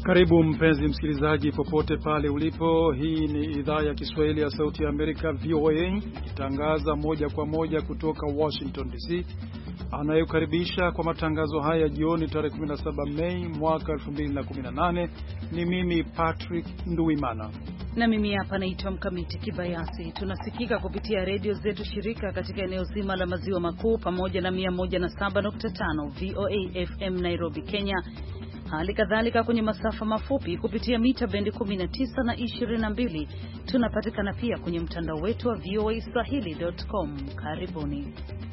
Karibu mpenzi msikilizaji popote pale ulipo. Hii ni idhaa ya Kiswahili ya Sauti ya Amerika VOA ikitangaza moja kwa moja kutoka Washington DC. Anayekaribisha kwa matangazo haya jioni tarehe 17 Mei mwaka 2018 ni mimi Patrick Nduwimana. Na mimi hapa naitwa Mkamiti Kibayasi. Tunasikika kupitia redio zetu shirika katika eneo zima la maziwa makuu pamoja na 107.5 VOA FM Nairobi, Kenya. Hali kadhalika kwenye masafa mafupi kupitia mita bendi 19 na 22. Tunapatikana pia kwenye mtandao wetu wa voaswahili.com. Karibuni.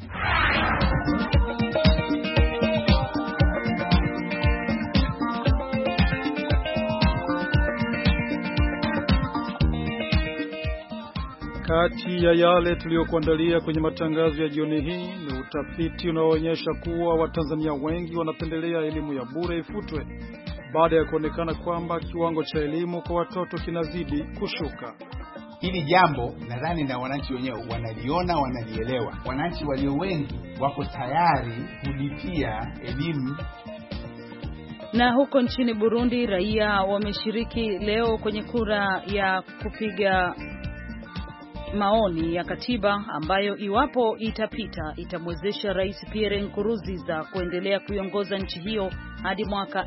Kati ya yale tuliyokuandalia kwenye matangazo ya jioni hii ni utafiti unaoonyesha kuwa Watanzania wengi wanapendelea elimu ya bure ifutwe baada ya kuonekana kwamba kiwango cha elimu kwa watoto kinazidi kushuka. Hili jambo nadhani na wananchi wenyewe wanaliona, wanalielewa. Wananchi walio wengi wako tayari kulipia elimu. Na huko nchini Burundi, raia wameshiriki leo kwenye kura ya kupiga maoni ya katiba ambayo iwapo itapita itamwezesha Rais Pierre Nkurunziza kuendelea kuiongoza nchi hiyo hadi mwaka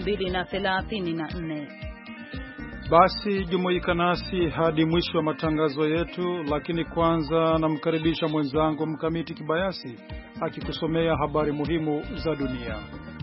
2034. Basi jumuika nasi hadi mwisho wa matangazo yetu, lakini kwanza namkaribisha mwenzangu Mkamiti Kibayasi akikusomea habari muhimu za dunia.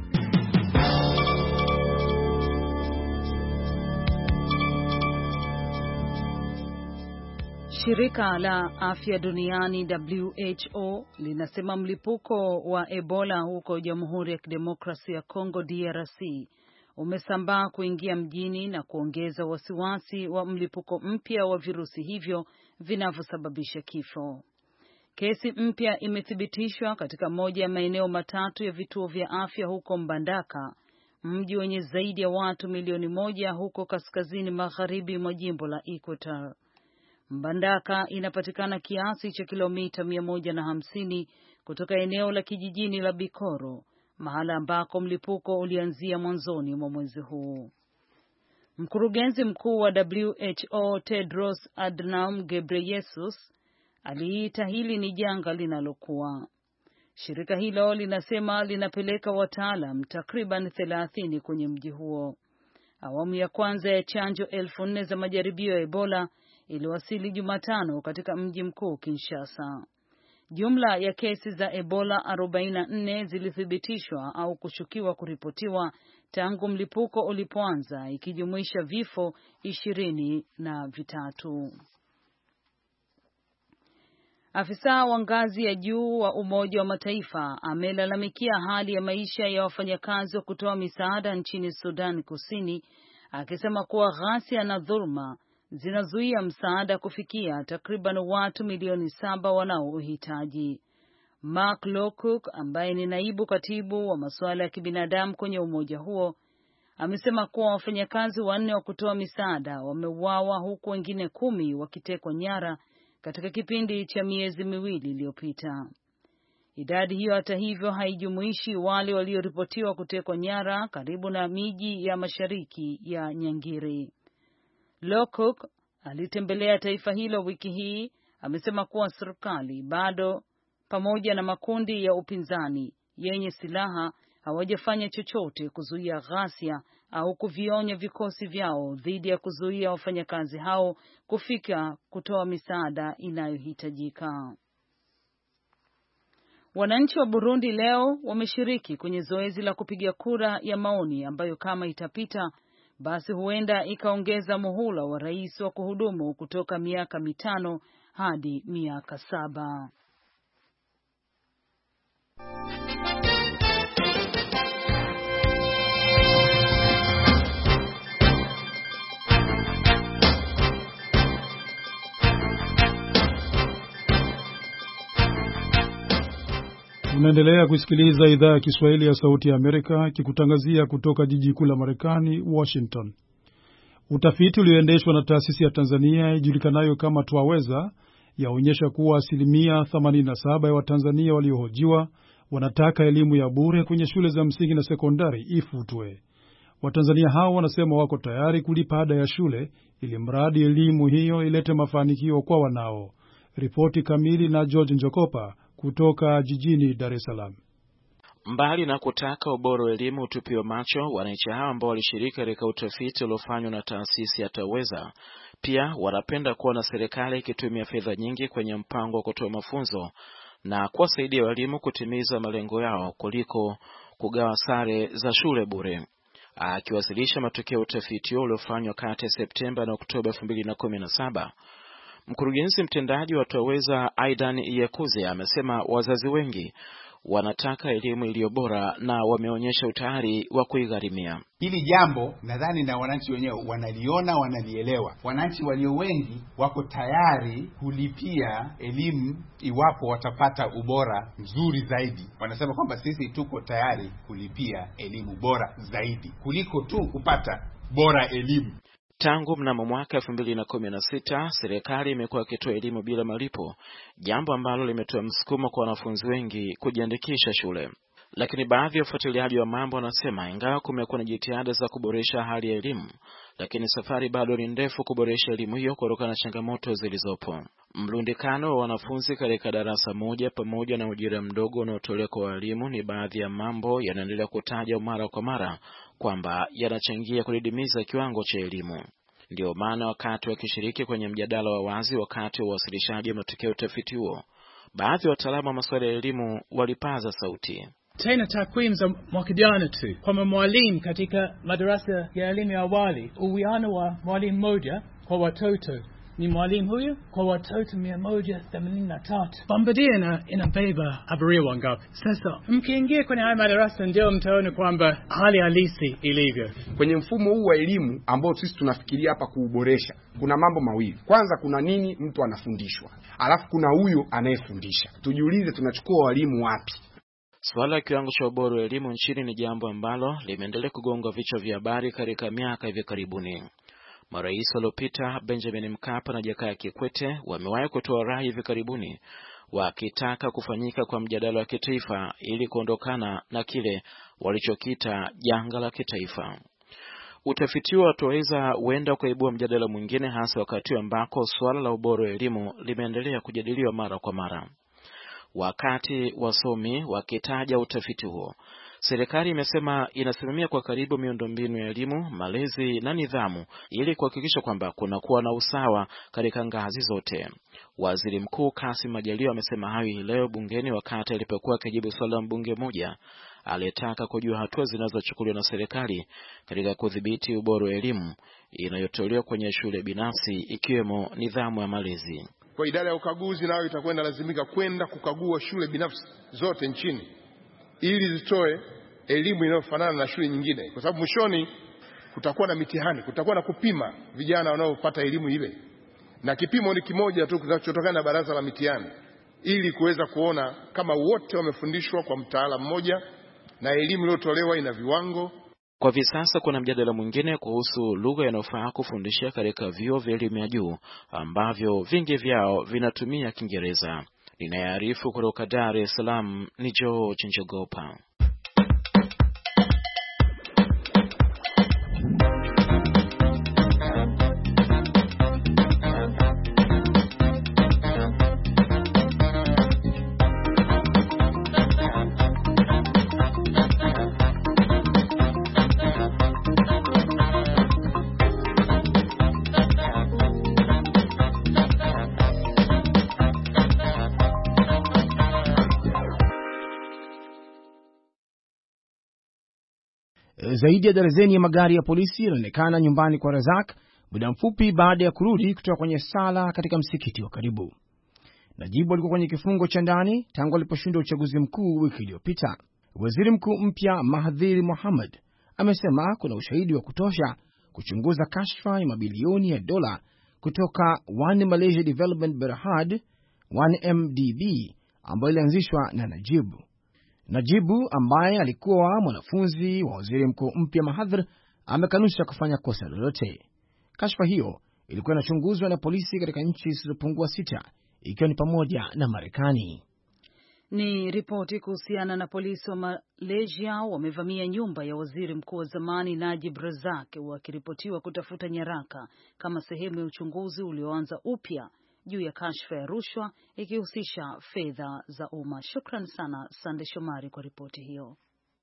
Shirika la Afya Duniani WHO linasema mlipuko wa Ebola huko Jamhuri ya Kidemokrasia ya Kongo DRC umesambaa kuingia mjini na kuongeza wasiwasi wa mlipuko mpya wa virusi hivyo vinavyosababisha kifo. Kesi mpya imethibitishwa katika moja ya maeneo matatu ya vituo vya afya huko Mbandaka, mji wenye zaidi ya watu milioni 1 huko kaskazini magharibi mwa jimbo la Equator. Mbandaka inapatikana kiasi cha kilomita 150 kutoka eneo la kijijini la Bikoro, mahala ambako mlipuko ulianzia mwanzoni mwa mwezi huu. Mkurugenzi mkuu wa WHO Tedros Adhanom Ghebreyesus aliita hili ni janga linalokuwa. Shirika hilo linasema linapeleka wataalam takriban 30 kwenye mji huo. Awamu ya kwanza ya chanjo 4,000 za majaribio ya Ebola iliwasili Jumatano katika mji mkuu Kinshasa. Jumla ya kesi za Ebola 44 zilithibitishwa au kushukiwa kuripotiwa tangu mlipuko ulipoanza, ikijumuisha vifo 23. Afisa wa ngazi ya juu wa Umoja wa Mataifa amelalamikia hali ya maisha ya wafanyakazi wa kutoa misaada nchini Sudan Kusini, akisema kuwa ghasia na dhulma zinazuia msaada kufikia takriban watu milioni 7 wanaohitaji. Mark Lowcock ambaye ni naibu katibu wa masuala ya kibinadamu kwenye umoja huo amesema kuwa wafanyakazi 4 wa kutoa misaada wameuawa huku wengine 10 wakitekwa nyara katika kipindi cha miezi 2 iliyopita. Idadi hiyo hata hivyo haijumuishi wale walioripotiwa kutekwa nyara karibu na miji ya mashariki ya Nyangiri. Lowcock alitembelea taifa hilo wiki hii, amesema kuwa serikali bado pamoja na makundi ya upinzani yenye silaha hawajafanya chochote kuzuia ghasia au kuvionya vikosi vyao dhidi ya kuzuia wafanyakazi hao kufika kutoa misaada inayohitajika. Wananchi wa Burundi leo wameshiriki kwenye zoezi la kupiga kura ya maoni ambayo kama itapita basi huenda ikaongeza muhula wa rais wa kuhudumu kutoka miaka 5 hadi miaka 7. Unaendelea kusikiliza idhaa ya Kiswahili ya Sauti ya Amerika kikutangazia kutoka jiji kuu la Marekani, Washington. Utafiti ulioendeshwa na taasisi ya Tanzania ijulikanayo kama Twaweza yaonyesha kuwa 87% ya Watanzania waliohojiwa wanataka elimu ya bure kwenye shule za msingi na sekondari ifutwe. Watanzania hao wanasema wako tayari kulipa ada ya shule ili mradi elimu hiyo ilete mafanikio kwa wanao. Ripoti kamili na George Njokopa kutoka jijini Dar es Salaam. Mbali na kutaka ubora wa elimu utupiwe macho, wananchi hao ambao walishiriki katika utafiti uliofanywa na taasisi ya Taweza pia wanapenda kuona serikali ikitumia fedha nyingi kwenye mpango wa kutoa mafunzo na kuwasaidia walimu kutimiza malengo yao kuliko kugawa sare za shule bure. Akiwasilisha matokeo ya utafiti uliofanywa kati ya Septemba na Oktoba 2017, mkurugenzi mtendaji wa Taweza Aidan Iyakuze amesema wazazi wengi wanataka elimu iliyo bora na wameonyesha utayari wa kuigharimia. Hili jambo nadhani na wananchi wenyewe wanaliona, wanalielewa. Wananchi walio wengi wako tayari kulipia elimu iwapo watapata ubora mzuri zaidi. Wanasema kwamba sisi tuko tayari kulipia elimu bora zaidi kuliko tu kupata bora elimu. Tangu mnamo mwaka 2016, serikali imekuwa ikitoa elimu bila malipo, jambo ambalo limetoa msukumo kwa wanafunzi wengi kujiandikisha shule. Lakini baadhi ya wafuatiliaji wa mambo wanasema ingawa kumekuwa na jitihada za kuboresha hali ya elimu, lakini safari bado ni ndefu kuboresha elimu hiyo kutokana na changamoto zilizopo. Mlundikano wa wanafunzi katika darasa moja pamoja na ujira mdogo unaotolewa kwa walimu ni baadhi ya mambo yanaendelea kutaja mara kwa mara kwamba yanachangia kudidimiza kiwango cha elimu. Ndio maana wakati wakishiriki kwenye mjadala wa wazi wakati wa uwasilishaji wa matokeo ya utafiti huo, baadhi ya wataalamu wa masuala ya elimu walipaza sauti. Tena takwimu za mwaka jana tu kwamba mwalimu katika madarasa ya elimu ya awali, uwiano wa mwalimu mmoja kwa watoto ni mwalimu huyu kwa watoto 183. Bombardier inabeba abiria wangapi? Sasa mkiingia kwenye haya madarasa ndio mtaona kwamba hali halisi ilivyo. Kwenye mfumo huu wa elimu ambao sisi tunafikiria hapa kuuboresha, kuna mambo mawili. Kwanza, kuna nini mtu anafundishwa, alafu kuna huyo anayefundisha. Tujiulize, tunachukua walimu wapi? Swala la kiwango cha ubora wa elimu nchini ni jambo ambalo limeendelea kugonga vichwa vya habari katika miaka hivi karibuni. Marais waliopita Benjamin Mkapa na Jakaya Kikwete wamewahi kutoa rai hivi karibuni wakitaka kufanyika kwa mjadala wa kitaifa ili kuondokana na kile walichokita janga la kitaifa. Utafiti wa Taweza huenda kuibua mjadala mwingine, hasa wakati ambako swala la ubora wa elimu limeendelea kujadiliwa mara kwa mara. Wakati wasomi wakitaja utafiti huo, serikali imesema inasimamia kwa karibu miundombinu ya elimu, malezi na nidhamu ili kuhakikisha kwamba kunakuwa na usawa katika ngazi zote. Waziri Mkuu Kassim Majaliwa amesema hayo leo bungeni wakati alipokuwa akijibu swali la mbunge mmoja aliyetaka kujua hatua zinazochukuliwa na serikali katika kudhibiti ubora wa elimu inayotolewa kwenye shule binafsi ikiwemo nidhamu ya malezi. Kwa idara ya ukaguzi nayo itakwenda lazimika kwenda kukagua shule binafsi zote nchini ili zitoe elimu inayofanana na shule nyingine, kwa sababu mwishoni kutakuwa na mitihani, kutakuwa na kupima vijana wanaopata elimu ile, na kipimo ni kimoja tu kinachotokana na baraza la mitihani, ili kuweza kuona kama wote wamefundishwa kwa mtaala mmoja na elimu iliyotolewa ina viwango. Kwa hivi sasa kuna mjadala mwingine kuhusu lugha inayofaa kufundisha katika vyuo vya elimu ya juu ambavyo vingi vyao vinatumia Kiingereza. Ninaarifu kutoka Dar es Salaam ni George Njogopa. Zaidi ya darzeni ya magari ya polisi yanaonekana nyumbani kwa Razak muda mfupi baada ya kurudi kutoka kwenye sala katika msikiti wa karibu. Najibu alikuwa kwenye kifungo cha ndani tangu aliposhinda uchaguzi mkuu wiki iliyopita. Waziri Mkuu mpya Mahathir Mohamad amesema kuna ushahidi wa kutosha kuchunguza kashfa ya mabilioni ya dola kutoka One Malaysia Development Berhad 1MDB ambayo ilianzishwa na Najibu. Najibu ambaye alikuwa mwanafunzi wa waziri mkuu mpya Mahathir amekanusha kufanya kosa lolote. Kashfa hiyo ilikuwa inachunguzwa na polisi katika nchi zisizopungua 6 ikiwa ni pamoja na Marekani. Ni ripoti kuhusiana na polisi wa Malaysia wamevamia nyumba ya waziri mkuu wa zamani Najib Razak wakiripotiwa kutafuta nyaraka kama sehemu ya uchunguzi ulioanza upya juu ya kashfa ya rushwa ikihusisha fedha za umma. Shukran sana Sande Shomari kwa ripoti hiyo.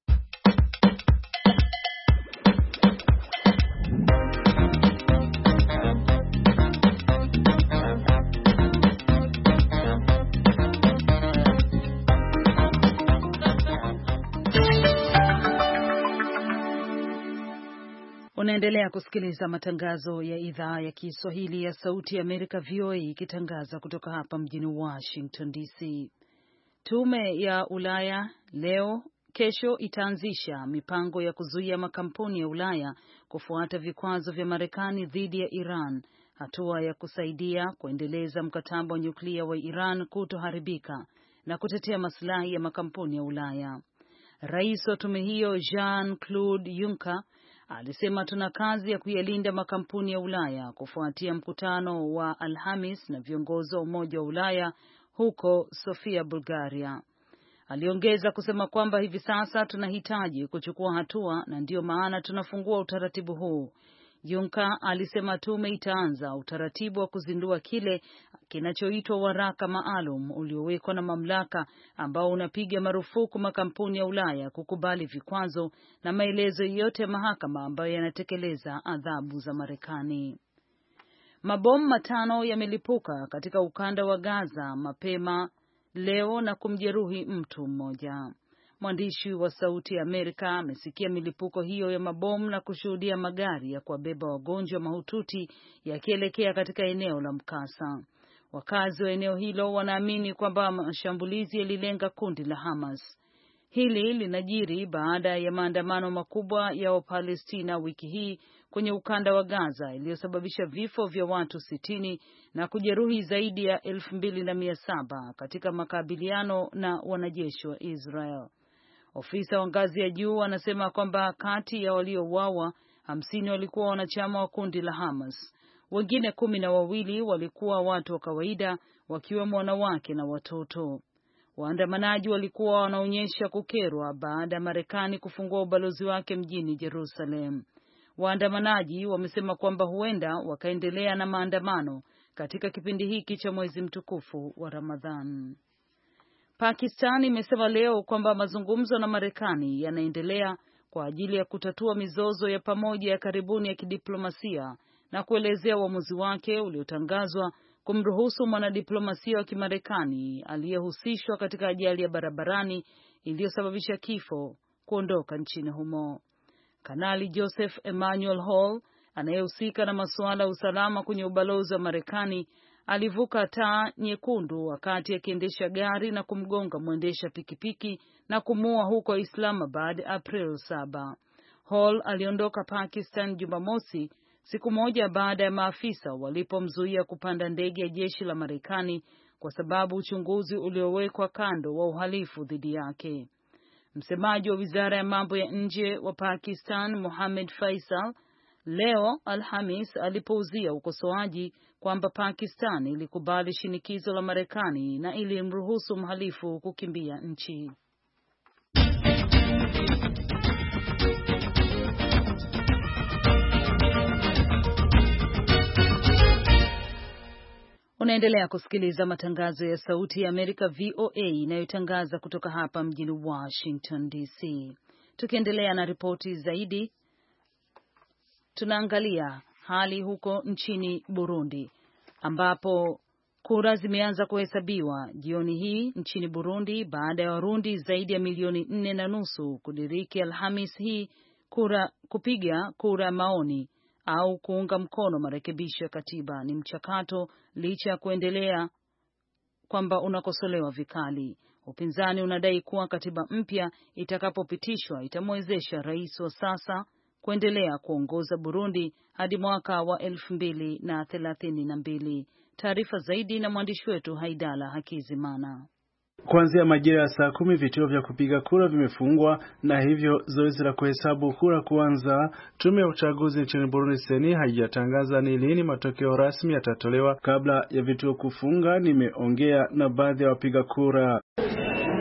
Unaendelea kusikiliza matangazo ya idhaa ya Kiswahili ya Sauti ya Amerika VOA ikitangaza kutoka hapa mjini Washington DC. Tume ya Ulaya kesho itaanzisha mipango ya kuzuia makampuni ya Ulaya kufuata vikwazo vya Marekani dhidi ya Iran, hatua ya kusaidia kuendeleza mkataba wa nyuklia wa Iran kutoharibika na kutetea maslahi ya makampuni ya Ulaya. Rais wa tume hiyo Jean-Claude Juncker alisema tuna kazi ya kuyalinda makampuni ya Ulaya kufuatia mkutano wa Alhamis na viongozi wa Umoja wa Ulaya huko Sofia, Bulgaria. Aliongeza kusema kwamba hivi sasa tunahitaji kuchukua hatua na ndiyo maana tunafungua utaratibu huu. Juncker alisema tume itaanza utaratibu wa kuzindua kile kinachoitwa waraka maalum uliowekwa na mamlaka ambao unapiga marufuku makampuni ya Ulaya kukubali vikwazo na maelezo yote ya mahakama ambayo yanatekeleza adhabu za Marekani. Mabomu 5 yamelipuka katika ukanda wa Gaza mapema leo na kumjeruhi mtu mmoja. Mwandishi wa Sauti ya Amerika amesikia milipuko hiyo ya mabomu na kushuhudia magari ya kuwabeba wagonjwa mahututi yakielekea katika eneo la mkasa. Wakazi wa eneo hilo wanaamini kwamba mashambulizi yalilenga kundi la Hamas. Hili linajiri baada ya maandamano makubwa ya Wapalestina wiki hii kwenye ukanda wa Gaza iliyosababisha vifo vya watu 60 na kujeruhi zaidi ya 2700 katika makabiliano na wanajeshi wa Israel. Ofisa wa ngazi ya juu anasema kwamba kati ya waliouawa 50 walikuwa wanachama wa kundi la Hamas. Wengine 12 walikuwa watu wa kawaida, wakiwemo wanawake na watoto. Waandamanaji walikuwa wanaonyesha kukerwa baada ya Marekani kufungua ubalozi wake mjini Jerusalem. Waandamanaji wamesema kwamba huenda wakaendelea na maandamano katika kipindi hiki cha mwezi mtukufu wa Ramadhan. Pakistan imesema leo kwamba mazungumzo na Marekani yanaendelea kwa ajili ya kutatua mizozo ya pamoja ya karibuni ya kidiplomasia na kuelezea uamuzi wake uliotangazwa kumruhusu mwanadiplomasia wa Kimarekani aliyehusishwa katika ajali ya barabarani iliyosababisha kifo kuondoka nchini humo. Kanali Joseph Emmanuel Hall anayehusika na masuala ya usalama kwenye ubalozi wa Marekani alivuka taa nyekundu wakati akiendesha gari na kumgonga mwendesha pikipiki na kumuua huko Islamabad April 7. Hall aliondoka Pakistan Jumamosi, siku moja baada ya maafisa walipomzuia kupanda ndege ya jeshi la Marekani kwa sababu uchunguzi uliowekwa kando wa uhalifu dhidi yake. Msemaji wa Wizara ya Mambo ya Nje wa Pakistan, Mohammed Faisal, leo Alhamis alipouzia ukosoaji kwamba Pakistan ilikubali shinikizo la Marekani na ilimruhusu mhalifu kukimbia nchi. Unaendelea kusikiliza matangazo ya Sauti ya Amerika VOA inayotangaza kutoka hapa mjini Washington DC. Tukiendelea na ripoti zaidi, tunaangalia hali huko nchini Burundi ambapo kura zimeanza kuhesabiwa jioni hii nchini Burundi baada ya Warundi zaidi ya milioni 4.5 kudiriki Alhamis hii kupiga kura maoni au kuunga mkono marekebisho ya katiba. Ni mchakato licha ya kuendelea kwamba unakosolewa vikali. Upinzani unadai kuwa katiba mpya itakapopitishwa itamwezesha rais wa sasa kuendelea kuongoza Burundi hadi mwaka wa 2032. Taarifa zaidi na mwandishi wetu Haidala Hakizimana. Kuanzia majira ya saa 10 vituo vya kupiga kura vimefungwa na hivyo zoezi la kuhesabu kura kuanza. Tume ya uchaguzi nchini Burundi seni haijatangaza ni lini matokeo rasmi yatatolewa kabla ya vituo kufunga. Nimeongea na baadhi ya wapiga kura.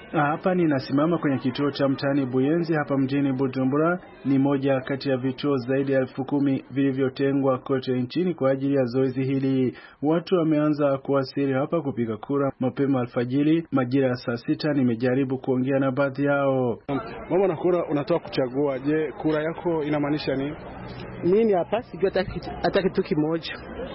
Hapa ninasimama kwenye kituo cha mtaani Buyenzi hapa mjini Bujumbura. Ni moja kati ya vituo zaidi ya 10,000 vilivyotengwa kote nchini kwa ajili ya zoezi hili. Watu wameanza kuwasili hapa kupiga kura mapema alfajiri. Majira ya saa 6 nimejaribu kuongea na baadhi yao. Mama, na kura unatoa kuchagua. Je, kura yako inamaanisha nini? Mimi hapa sijui hata kitu kimoja.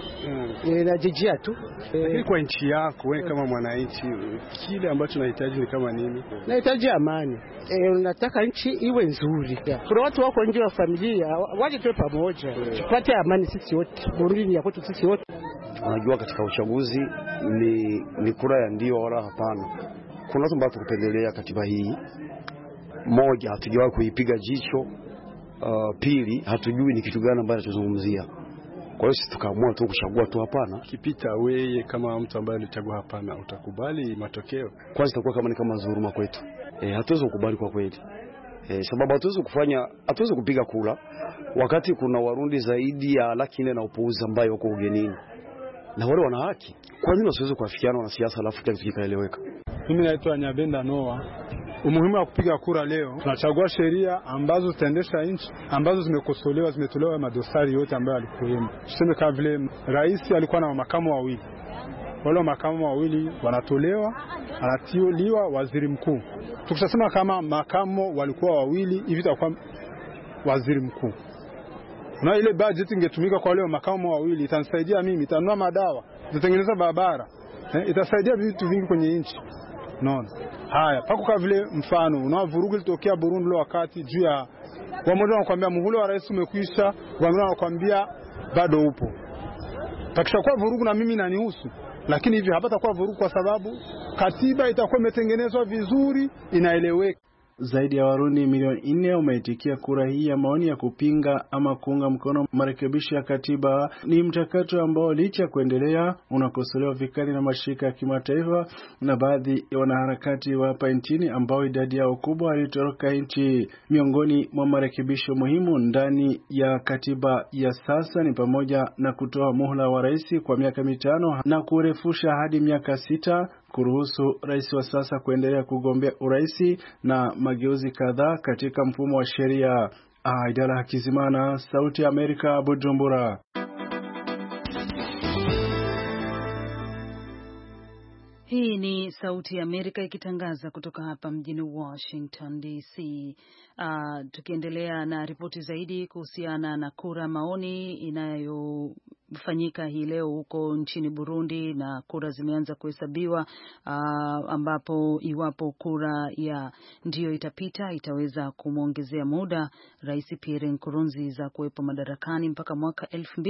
Najijia tu. Lakini kwa nchi yako wewe kama mwananchi, kile ambacho unahitaji ni kama nini? Nahitaji amani. Nataka nchi iwe nzuri. Kuna watu wako nje wa familia, waje tuwe pamoja. Tupate amani sisi wote. Burundi ni ya kwetu sisi wote. Unajua katika uchaguzi ni kura ya ndio wala hapana. Kuna watu ambao tukupendelea katiba hii. Moja, hatujawahi kuipiga jicho. Pili, hatujui ni kitu gani ambacho tunazungumzia. Kwa hiyo sisi tukaamua tu kuchagua tu hapana. Kipita wewe kama mtu ambaye alichagua hapana, utakubali matokeo? Kwanza itakuwa kama ni kama dhuluma kwetu. Hatuwezi kukubali kwa kweli. Sababu hatuwezi kupiga kura wakati kuna Warundi zaidi ya 400,000 na upuuzi ambao wako ugenini. Na wale wana haki. Kwa nini wasiweze kuafikiana na siasa alafu kitu kikaeleweka? Mimi naitwa Nyabenda Noah. Umuhimu wa kupiga kura leo, tunachagua sheria ambazo zitaendesha nchi, ambazo zimekosolewa, zimetolewa madosari yote ambayo alikuwemo. Tuseme kama vile rais alikuwa na makamu wawili. Wale makamu wawili wanatolewa, anatiuliwa waziri mkuu. Tukisema kama makamu walikuwa wawili, hivi itakuwa waziri mkuu. Na ile budget ingetumika kwa wale makamu wawili, itanisaidia mimi, itanunua madawa, itatengeneza barabara, itasaidia vitu vingi kwenye nchi. Naona. Haya, pako kwa vile mfano, unavurugu litokea Burundi leo wakati juu ya wamoja wanakuambia muhula wa rais umekwisha, wengine wanakuambia bado upo. Takishakuwa vurugu na mimi nanihusu, lakini hivi hapatakuwa vurugu kwa sababu katiba itakuwa imetengenezwa vizuri, inaeleweka. Zaidi ya Warundi milioni 4 umeitikia kura hii ya maoni ya kupinga ama kuunga mkono marekebisho ya katiba. Ni mchakato ambao licha kuendelea unakosolewa vikali na mashirika ya kimataifa na baadhi ya wanaharakati wa hapa nchini ambao idadi yao kubwa ilitoroka nchi. Miongoni mwa marekebisho muhimu ndani ya katiba ya sasa ni pamoja na kutoa muhula wa rais kwa miaka 5 na kurefusha hadi miaka 6, kuruhusu rais wa sasa kuendelea kugombea uraisi na mageuzi kadhaa katika mfumo wa sheria. Aidala Hakizimana, Sauti ya Amerika, Bujumbura. Hii ni Sauti ya Amerika ikitangaza kutoka hapa mjini Washington DC. Tukiendelea na ripoti zaidi kuhusiana na kura maoni inayofanyika hii leo huko nchini Burundi, na kura zimeanza kuhesabiwa, ambapo iwapo kura ya ndio itapita itaweza kumwongezea muda Rais Pierre Nkurunziza kuwepo madarakani mpaka mwaka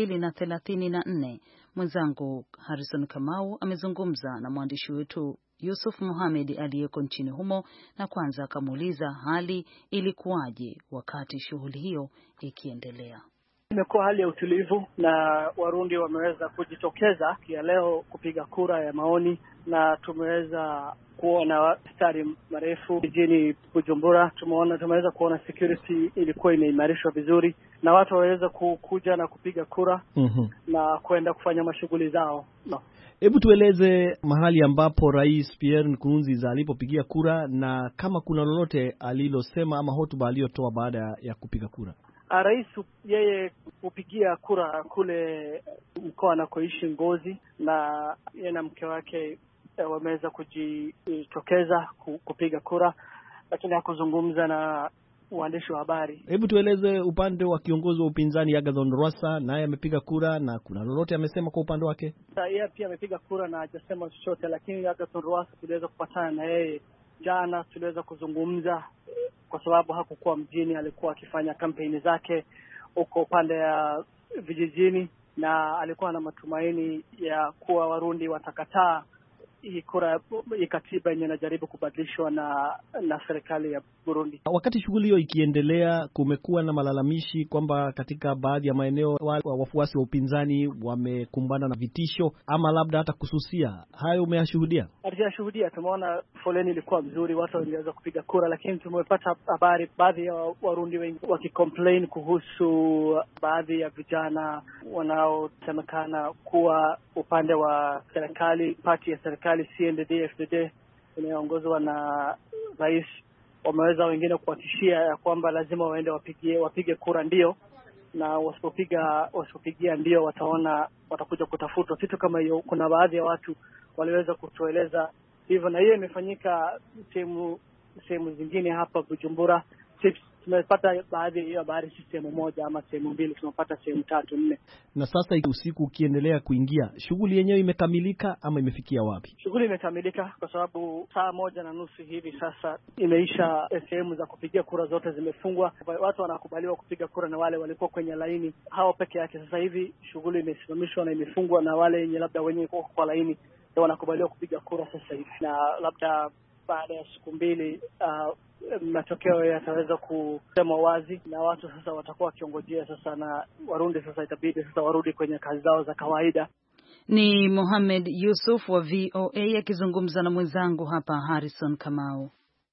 2034. Mwenzangu Harrison Kamau amezungumza na mwandishi wetu Yusuf Mohamed aliyeko nchini humo, na kwanza akamuuliza hali ilikuwaje wakati shughuli hiyo ikiendelea. Imekuwa hali ya utulivu na Warundi wameweza kujitokeza kia leo kupiga kura ya maoni, na tumeweza kuona mstari marefu jijini Bujumbura. Tumeweza kuona security ilikuwa imeimarishwa vizuri na watu waweza kuja na kupiga kura na kwenda kufanya mashughuli zao. Hebu tueleze mahali ambapo Rais Pierre Nkurunziza alipopigia kura na kama kuna lolote alilosema ama hotuba aliyotoa baada ya kupiga kura. Rais yeye kupigia kura kule mkoa anakoishi Ngozi, na yeye na mke wake wameweza kujitokeza kupiga kura, lakini hakuzungumza na waandishi wa habari. Hebu tueleze upande wa kiongozi wa upinzani Agathon Rwasa, naye amepiga kura na kuna lolote amesema kwa upande wake? Yeye pia amepiga kura na hajasema chochote, lakini Agathon Rwasa tuliweza kupatana na yeye jana, tuliweza kuzungumza kwa sababu hakukuwa mjini, alikuwa akifanya kampeni zake huko upande ya vijijini, na alikuwa na matumaini ya kuwa Warundi watakataa hii kura, hii katiba yenye inajaribu kubadilishwa na serikali ya Burundi. Wakati shughuli hiyo ikiendelea, kumekuwa na malalamishi kwamba katika baadhi ya maeneo wafuasi wa upinzani wamekumbana na vitisho ama labda hata kususia. Hayo umeyashuhudia? Hatujashuhudia. Tumeona foleni ilikuwa mzuri, watu waliweza kupiga kura, lakini tumepata habari baadhi ya Warundi wengi wakicomplain kuhusu baadhi ya vijana wanaosemekana kuwa upande wa serikali, party ya serikali CNDD-FDD inayoongozwa na rais wameweza wengine kuwatishia ya kwamba lazima waende wapige kura ndio, na wasipopigia ndio watakuja kutafutwa, kitu kama hiyo. Kuna baadhi ya watu waliweza kutueleza hivyo, na hiyo imefanyika sehemu zingine hapa Bujumbura. Tumepata baadhi ya habari, si sehemu moja ama sehemu mbili, tumepata sehemu 3 4. Na sasa usiku ukiendelea kuingia, shughuli yenyewe imekamilika ama imefikia wapi? Shughuli imekamilika kwa sababu saa 1:30 hivi sasa imeisha. Sehemu za kupigia kura zote zimefungwa. Watu wanakubaliwa kupiga kura na wale walikuwa kwenye laini hao peke yake. Sasa hivi shughuli imesimamishwa na imefungwa, na wale wenye kwa laini ndio wanakubaliwa kupiga kura sasa hivi, na labda baada ya siku 2 matokeo yataweza kusema wazi, na watu sasa watakuwa wakiongojea sasa, na Warundi sasa itabidi sasa warudi kwenye kazi zao za kawaida. Ni Mohamed Yusuf wa VOA akizungumza na mwenzangu hapa Harrison Kamau.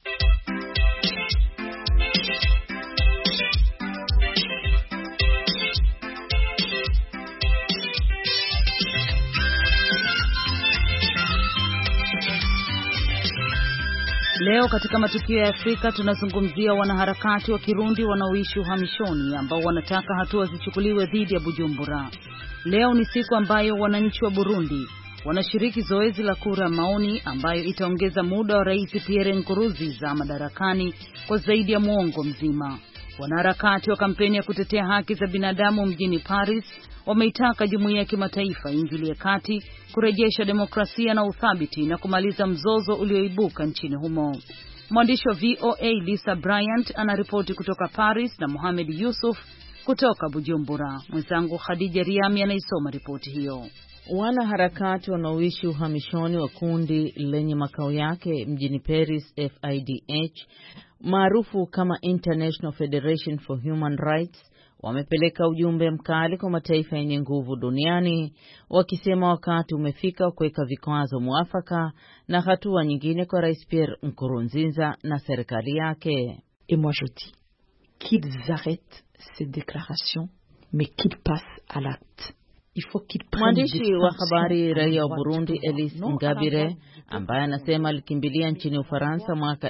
Leo katika matukio ya Afrika tunazungumzia wanaharakati wa Kirundi wanaoishi uhamishoni ambao wanataka hatua zichukuliwe dhidi ya Bujumbura. Leo ni siku ambayo wananchi wa Burundi wanashiriki zoezi la kura maoni ambayo itaongeza muda wa Rais Pierre Nkurunziza madarakani kwa zaidi ya muongo mzima. Wanaharakati wa kampeni ya kutetea haki za binadamu mjini Paris wameitaka jumuiya ya kimataifa iingilie kati, kurejesha demokrasia na uthabiti na kumaliza mzozo ulioibuka nchini humo. Mwandishi wa VOA Lisa Bryant anaripoti kutoka Paris na Mohamed Yusuf kutoka Bujumbura. Mwenzangu Khadija Riami anaisoma ripoti hiyo. Wanaharakati wanaoishi uhamishoni wa kundi lenye makao yake mjini Paris, FIDH, maarufu kama International Federation for Human Rights, wamepeleka ujumbe mkali kwa mataifa yenye nguvu duniani, wakisema wakati umefika wa kuweka vikwazo muafaka na hatua nyingine kwa Rais Pierre Nkurunziza na serikali yake. Et moi je dis qu'ils arrêtent ces déclarations mais qu'ils passent à l'acte. Mwandishi wa habari raia wa Burundi Elise Ngabire, ambaye anasema alikimbilia nchini Ufaransa mwaka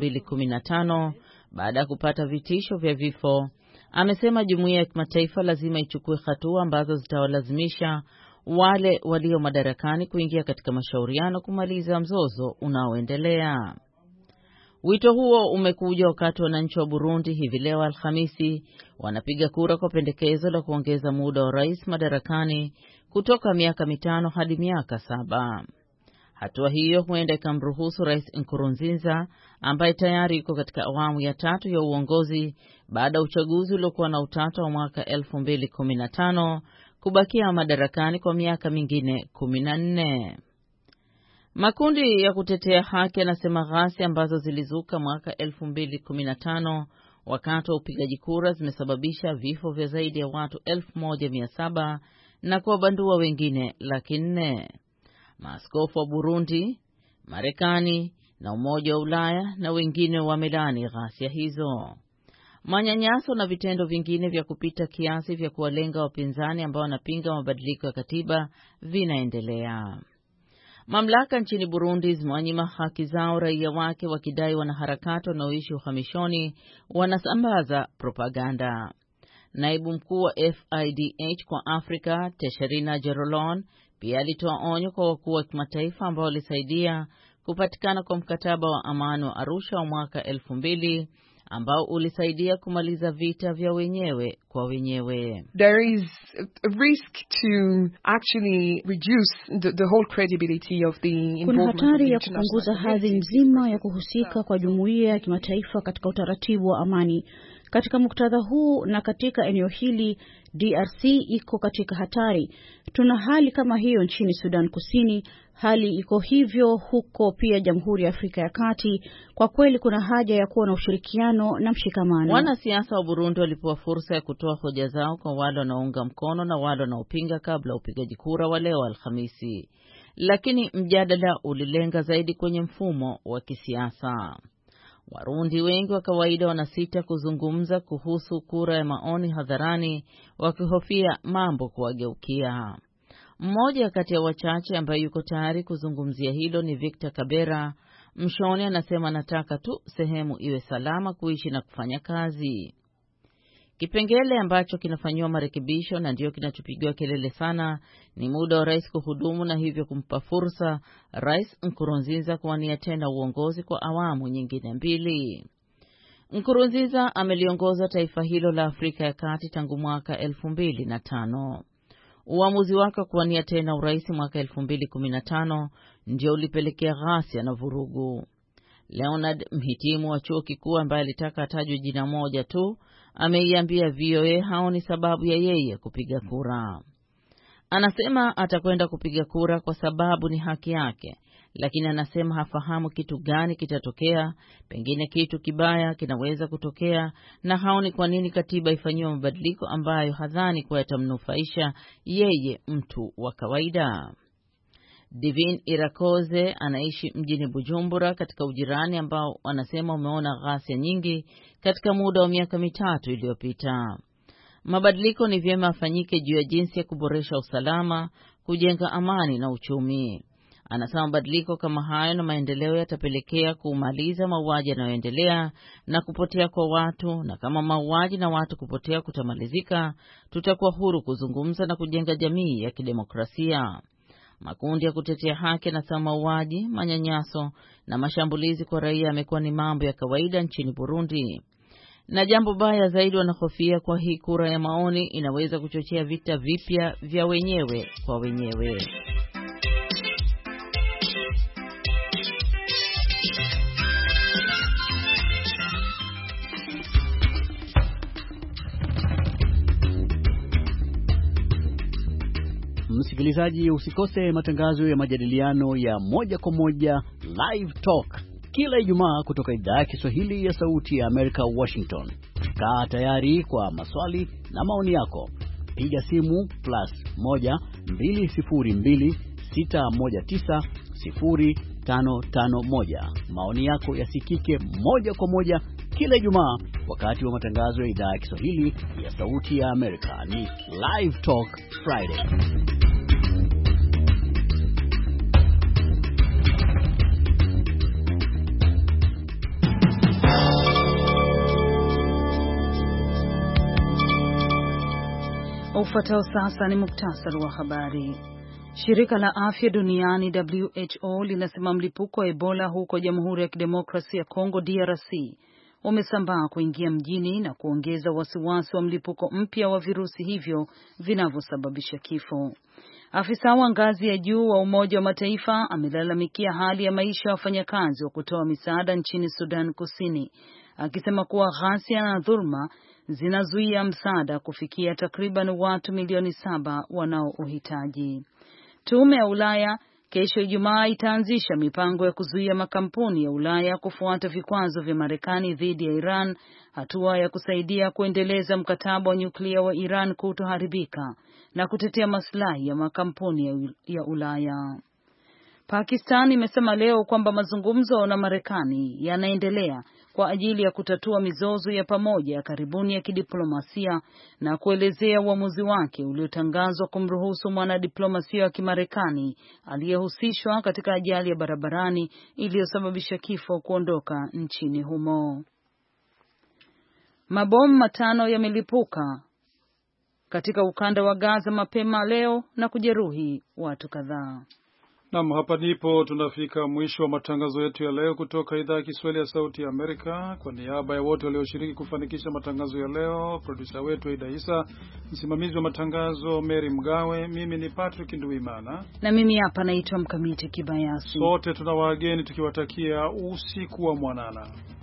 2015 baada ya kupata vitisho vya vifo, amesema jumuiya ya kimataifa lazima ichukue hatua ambazo zitawalazimisha wale walio madarakani kuingia katika mashauriano kumaliza mzozo unaoendelea. Wito huo umekuja wakati wananchi wa Burundi hivi leo Alhamisi wanapiga kura kwa pendekezo la kuongeza muda wa rais madarakani kutoka miaka 5 hadi miaka 7. Hatua hiyo huenda ikamruhusu Rais Nkurunziza, ambaye tayari yuko katika awamu ya 3 ya uongozi baada ya uchaguzi uliokuwa na utata wa mwaka 2015, kubakia madarakani kwa miaka mingine 14. Makundi ya kutetea haki yanasema ghasia ambazo zilizuka mwaka 2015 wakati wa upigaji kura zimesababisha vifo vya zaidi ya watu 1700 na kuwabandua wengine 400,000. Maaskofu wa Burundi, Marekani na Umoja wa Ulaya na wengine wamelaani ghasia hizo. Manyanyaso na vitendo vingine vya kupita kiasi vya kuwalenga wapinzani ambao wanapinga mabadiliko ya katiba vinaendelea. Mamlaka nchini Burundi zimewanyima haki zao raia wake, wakidai wanaharakati wanaoishi uhamishoni wanasambaza propaganda. Naibu mkuu wa FIDH kwa Afrika, Tesherina Jerolon, pia alitoa onyo kwa wakuu wa kimataifa ambao walisaidia kupatikana kwa mkataba wa amani wa Arusha wa mwaka 2000 ambao ulisaidia kumaliza vita vya wenyewe kwa wenyewe. There is a risk to actually reduce the whole credibility of the involvement. Kuna hatari ya kupunguza hadhi nzima ya kuhusika kwa jumuiya ya kimataifa katika utaratibu wa amani. Katika muktadha huu na katika eneo hili, DRC iko katika hatari. Tuna hali kama hiyo nchini Sudan Kusini, hali iko hivyo huko pia Jamhuri ya Afrika ya Kati. Kwa kweli kuna haja ya kuwa na ushirikiano na mshikamano. Wanasiasa wa Burundi walipewa fursa ya kutoa hoja zao kwa wale wanaounga mkono na wale wanaopinga kabla upigaji kura wa leo Alhamisi. Lakini mjadala ulilenga zaidi kwenye mfumo wa kisiasa. Warundi wengi wa kawaida wanasita kuzungumza kuhusu kura ya maoni hadharani, wakihofia mambo kuwageukia. Mmoja kati ya wachache ambaye yuko tayari kuzungumzia hilo ni Victor Kabera, Mshoni anasema anataka tu sehemu iwe salama kuishi na kufanya kazi. Kipengele ambacho kinafanyiwa marekebisho na ndio kinachopigiwa kelele sana ni muda wa rais kuhudumu, na hivyo kumpa fursa Rais Nkurunziza kuwania tena uongozi kwa awamu nyingine 2. Nkurunziza ameliongoza taifa hilo la Afrika ya Kati tangu mwaka 2005. Uamuzi wake kuwania tena urais mwaka 2015 ndio ulipelekea ghasia na vurugu. Leonard, mhitimu wa chuo kikuu ambaye alitaka atajwe jina moja tu, ameiambia VOA hao ni sababu ya yeye kupiga kura. Anasema atakwenda kupiga kura kwa sababu ni haki yake, lakini anasema hafahamu kitu gani kitatokea, pengine kitu kibaya kinaweza kutokea, na haoni kwa nini katiba ifanyiwe mabadiliko ambayo hadhani kwa yatamnufaisha yeye, mtu wa kawaida. Divin Irakoze anaishi mjini Bujumbura katika ujirani ambao anasema umeona ghasia nyingi katika muda wa miaka 3 iliyopita. Mabadiliko ni vyema afanyike juu ya jinsi ya kuboresha usalama, kujenga amani na uchumi. Anasema mabadiliko kama hayo na maendeleo yatapelekea kumaliza mauaji yanayoendelea na kupotea kwa watu, na kama mauaji na watu kupotea kutamalizika, tutakuwa huru kuzungumza na kujenga jamii ya kidemokrasia. Makundi ya kutetea haki yanasema mauaji, manyanyaso na mashambulizi kwa raia yamekuwa ni mambo ya kawaida nchini Burundi. Na jambo baya zaidi, wanahofia kwa hii kura ya maoni inaweza kuchochea vita vipya vya wenyewe kwa wenyewe. Msikilizaji, usikose matangazo ya majadiliano ya moja kwa moja Live Talk kila Ijumaa kutoka idhaa ya Kiswahili ya Sauti ya Amerika, Washington. Kaa tayari kwa maswali na maoni yako. Piga simu +1 202 619 0551. Maoni yako yasikike moja kwa moja kila Ijumaa wakati wa matangazo ya idhaa ya Kiswahili ya Sauti ya Amerika. Ni Live Talk Friday. Ufuatao sasa ni muktasari wa habari. Shirika la Afya Duniani WHO linasema mlipuko wa Ebola huko Jamhuri ya Kidemokrasia ya Kongo DRC umesambaa kuingia mjini na kuongeza wasiwasi wa mlipuko mpya wa virusi hivyo vinavyosababisha kifo. Afisa wa ngazi ya juu wa Umoja wa Mataifa amelalamikia hali ya maisha ya wafanyakazi wa kutoa misaada nchini Sudan Kusini, akisema kuwa ghasia na dhulma zinazuia msaada kufikia takriban watu milioni 7 wanaouhitaji. Tume ya Ulaya kesho Ijumaa itaanzisha mipango ya kuzuia makampuni ya Ulaya kufuata vikwazo vya Marekani dhidi ya Iran, hatua ya kusaidia kuendeleza mkataba wa nyuklia wa Iran kutoharibika na kutetea maslahi ya makampuni ya Ulaya. Pakistan imesema leo kwamba mazungumzo na Marekani yanaendelea kwa ajili ya kutatua mizozo ya pamoja ya karibuni ya kidiplomasia na kuelezea uamuzi wake uliotangazwa kumruhusu mwanadiplomasia wa Kimarekani aliyehusishwa katika ajali ya barabarani iliyosababisha kifo kuondoka nchini humo. Mabomu 5 yamelipuka katika ukanda wa Gaza mapema leo na kujeruhi watu kadhaa. Naam, hapa ndipo tunafika mwisho wa matangazo yetu ya leo kutoka idhaa ya Kiswahili ya Sauti ya Amerika. Kwa niaba ya wote walioshiriki kufanikisha matangazo ya leo, producer wetu Aida Isa, msimamizi wa matangazo Mary Mgawe, mimi ni Patrick Nduimana na mimi hapa naitwa Mkamiti Kibayasi. Sote tuna wageni tukiwatakia usiku wa mwanana.